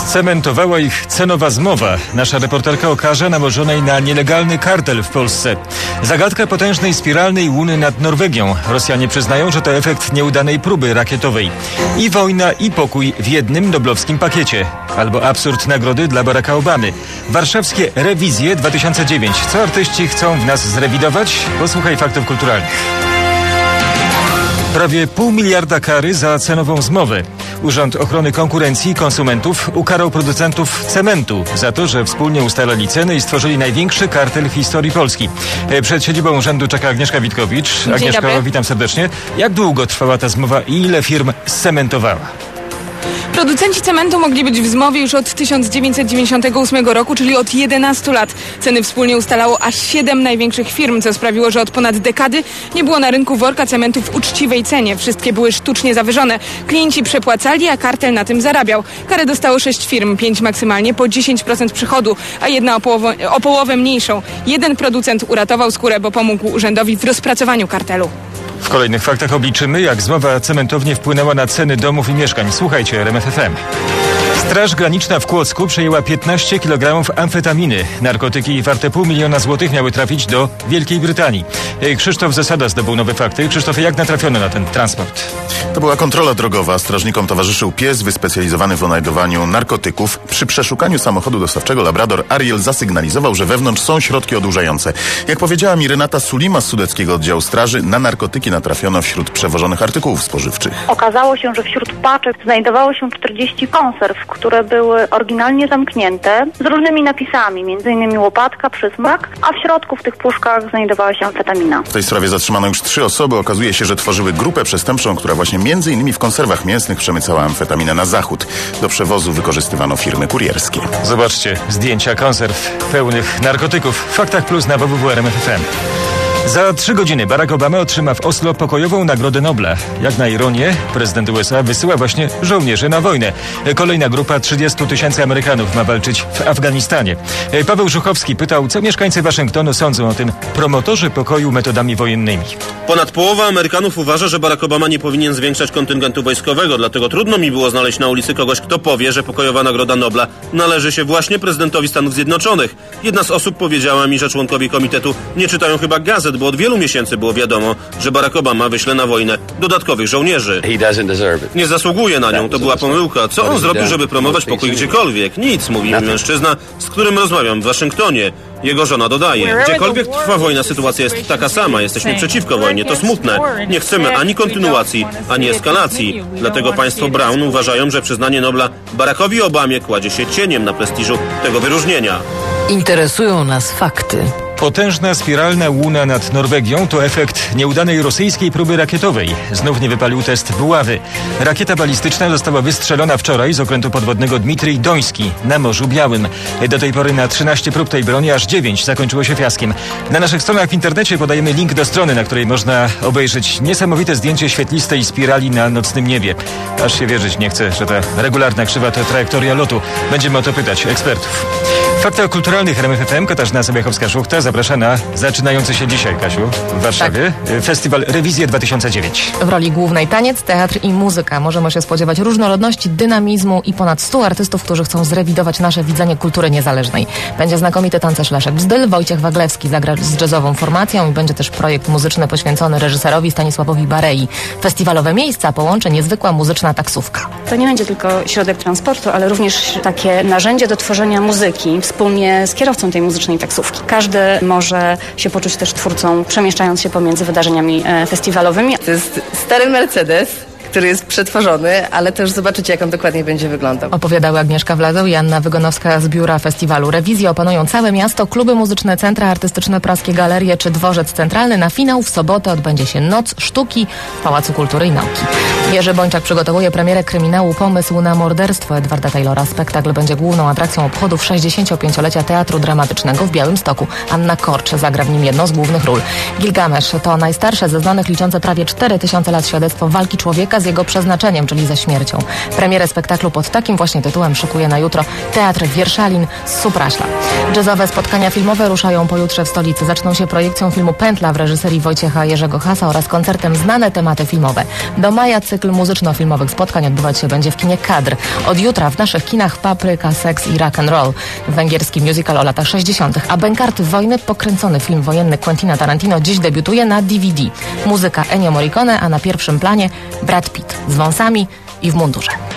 Cementowała ich cenowa zmowa. Nasza reporterka okaże nałożonej na nielegalny kartel w Polsce. Zagadka potężnej spiralnej łuny nad Norwegią. Rosjanie przyznają, że to efekt nieudanej próby rakietowej. I wojna, i pokój w jednym noblowskim pakiecie. Albo absurd nagrody dla Baracka Obamy. Warszawskie Rewizje 2009. Co artyści chcą w nas zrewidować? Posłuchaj faktów kulturalnych. Prawie 0,5 miliarda kary za cenową zmowę. Urząd Ochrony Konkurencji i Konsumentów ukarał producentów cementu za to, że wspólnie ustalali ceny i stworzyli największy kartel w historii Polski. Przed siedzibą urzędu czeka Agnieszka Witkowicz. Agnieszko, witam serdecznie. Jak długo trwała ta zmowa i ile firm scementowała? Producenci cementu mogli być w zmowie już od 1998 roku, czyli od 11 lat. Ceny wspólnie ustalało aż 7 największych firm, co sprawiło, że od ponad dekady nie było na rynku worka cementu w uczciwej cenie. Wszystkie były sztucznie zawyżone. Klienci przepłacali, a kartel na tym zarabiał. Karę dostało 6 firm, 5 maksymalnie po 10% przychodu, a jedna o połowę mniejszą. Jeden producent uratował skórę, bo pomógł urzędowi w rozpracowaniu kartelu. W kolejnych faktach obliczymy, jak zmowa cementownie wpłynęła na ceny domów i mieszkań. Słuchajcie RMF FM. Straż Graniczna w Kłodzku przejęła 15 kg amfetaminy. Narkotyki warte 0,5 miliona złotych miały trafić do Wielkiej Brytanii. Krzysztof Zasada zdobył nowe fakty. Krzysztofie, jak natrafiono na ten transport? To była kontrola drogowa. Strażnikom towarzyszył pies wyspecjalizowany w znajdowaniu narkotyków. Przy przeszukaniu samochodu dostawczego Labrador Ariel zasygnalizował, że wewnątrz są środki odurzające. Jak powiedziała mi Renata Sulima z Sudeckiego Oddziału Straży, na narkotyki natrafiono wśród przewożonych artykułów spożywczych. Okazało się, że wśród paczek znajdowało się 40 konserw, które były oryginalnie zamknięte z różnymi napisami, m.in. łopatka, przysmak, a w środku w tych puszkach znajdowała się amfetamina. W tej sprawie zatrzymano już 3 osoby. Okazuje się, że tworzyły grupę przestępczą, która właśnie m.in. w konserwach mięsnych przemycała amfetaminę na zachód. Do przewozu wykorzystywano firmy kurierskie. Zobaczcie zdjęcia konserw pełnych narkotyków. W Faktach Plus na www.rmf.fm. Za 3 godziny Barack Obama otrzyma w Oslo pokojową Nagrodę Nobla. Jak na ironię, prezydent USA wysyła właśnie żołnierzy na wojnę. Kolejna grupa 30 000 Amerykanów ma walczyć w Afganistanie. Paweł Żuchowski pytał, co mieszkańcy Waszyngtonu sądzą o tym promotorze pokoju metodami wojennymi. Ponad połowa Amerykanów uważa, że Barack Obama nie powinien zwiększać kontyngentu wojskowego, dlatego trudno mi było znaleźć na ulicy kogoś, kto powie, że pokojowa Nagroda Nobla należy się właśnie prezydentowi Stanów Zjednoczonych. Jedna z osób powiedziała mi, że członkowie komitetu nie czytają chyba gazet, bo od wielu miesięcy było wiadomo, że Barack Obama wyśle na wojnę dodatkowych żołnierzy. Nie zasługuje na nią, to była pomyłka. Co on zrobił, żeby promować pokój gdziekolwiek? Nic, mówi mi mężczyzna, z którym rozmawiam w Waszyngtonie. Jego żona dodaje, gdziekolwiek trwa wojna, sytuacja jest taka sama. Jesteśmy przeciwko wojnie, to smutne. Nie chcemy ani kontynuacji, ani eskalacji. Dlatego państwo Brown uważają, że przyznanie Nobla Barackowi Obamie kładzie się cieniem na prestiżu tego wyróżnienia. Interesują nas fakty. Potężna spiralna łuna nad Norwegią to efekt nieudanej rosyjskiej próby rakietowej. Znów nie wypalił test buławy. Rakieta balistyczna została wystrzelona wczoraj z okrętu podwodnego Dmitrij Doński na Morzu Białym. Do tej pory na 13 prób tej broni aż 9 zakończyło się fiaskiem. Na naszych stronach w internecie podajemy link do strony, na której można obejrzeć niesamowite zdjęcie świetlistej spirali na nocnym niebie. Aż się wierzyć nie chce, że ta regularna krzywa to trajektoria lotu. Będziemy o to pytać ekspertów. W Faktach Kulturalnych RMF FM Katarzyna Sobiechowska-Szuchta zaprasza na zaczynający się dzisiaj, Kasiu, w Warszawie, Festiwal Rewizje 2009. W roli głównej taniec, teatr i muzyka. Możemy się spodziewać różnorodności, dynamizmu i ponad 100 artystów, którzy chcą zrewidować nasze widzenie kultury niezależnej. Będzie znakomity tancerz Leszek Bzdyl, Wojciech Waglewski zagra z jazzową formacją i będzie też projekt muzyczny poświęcony reżyserowi Stanisławowi Barei. Festiwalowe miejsca połączy niezwykła muzyczna taksówka. To nie będzie tylko środek transportu, ale również takie narzędzie do tworzenia muzyki wspólnie z kierowcą tej muzycznej taksówki. Każdy może się poczuć też twórcą, przemieszczając się pomiędzy wydarzeniami festiwalowymi. To jest stary Mercedes, który jest przetworzony, ale też zobaczycie, jak on dokładnie będzie wyglądał. Opowiadały Agnieszka Wlazow i Anna Wygonowska z biura festiwalu. Rewizje opanują całe miasto, kluby muzyczne, centra artystyczne, praskie galerie czy dworzec centralny. Na finał w sobotę odbędzie się Noc Sztuki w Pałacu Kultury i Nauki. Jerzy Bończak przygotowuje premierę kryminału Pomysł na morderstwo Edwarda Taylora. Spektakl będzie główną atrakcją obchodów 65-lecia Teatru Dramatycznego w Białymstoku. Anna Korcz zagra w nim jedną z głównych ról. Gilgamesz to najstarsze ze znanych, liczące prawie 4000 lat świadectwo walki człowieka z z jego przeznaczeniem, czyli ze śmiercią. Premierę spektaklu pod takim właśnie tytułem szykuje na jutro Teatr Wierszalin z Supraśla. Jazzowe spotkania filmowe ruszają pojutrze w stolicy. Zaczną się projekcją filmu Pętla w reżyserii Wojciecha Jerzego Hasa oraz koncertem Znane tematy filmowe. Do maja cykl muzyczno-filmowych spotkań odbywać się będzie w kinie Kadr. Od jutra w naszych kinach Papryka, Seks i Rock and Roll. Węgierski musical o latach 60., a Bękarty wojny, pokręcony film wojenny Quentina Tarantino, dziś debiutuje na DVD. Muzyka Ennio Morricone, a na pierwszym planie Brad Pitt z wąsami i w mundurze.